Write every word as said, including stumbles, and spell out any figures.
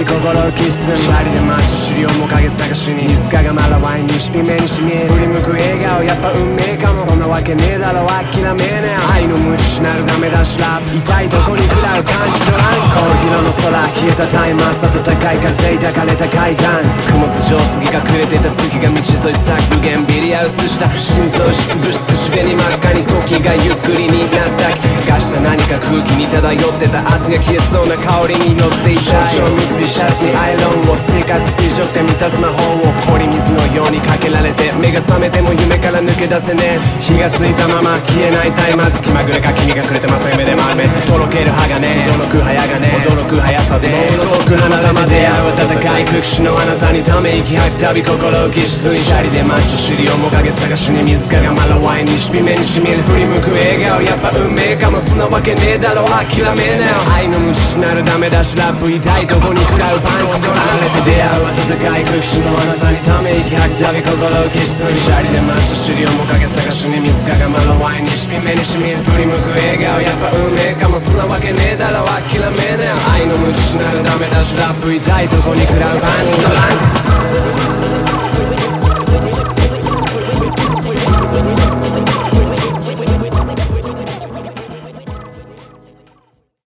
び心をキス二人で街資料も影探しに水かがまらワインにしび目にしみ振り向く笑顔やっぱ運命かもそんなわけねえだろ諦めねえ愛の無視なるダメだしラブ痛いとこに食らう感じのランコーヒーの空消えた松明暖かい風抱かれた海岸雲筋上杉隠れてた月が道沿い削減ビリア映した心臓室物質口紅真っ赤に時がゆっくりになったがした何か空気に漂ってた明日が消えそうな香りに寄っていた少々水シャツにアイロンを生活水蒸気で満たす魔法を氷水のようにかけられて目が覚めても夢から抜け出せねえ火がついたまま消えない松明気まぐれか君がくれてまさ夢で丸めとろける歯がね驚く早がね驚く速さで遠く離れまで会う暖かい空気のあなたにため息吐くたび心をキスにシャリで街と尻面影探しに水かがまらワインにしび目にしみる振り向く笑顔やっぱ運命かもそんなわけねえだろ諦めなよ愛の無視なるダメだしラップ痛いとこに食らうパンチ取られて出会う暖かい空気のあなたにため息吐くたび心をキスにシャリで街と尻面影探しに水かがまらワインにしび目にしみる振り向く笑顔やっぱ運命かもそんなわけねえだろ諦めなよ愛の無視なるダメだしラップ痛いとこに食らうパンチ取られて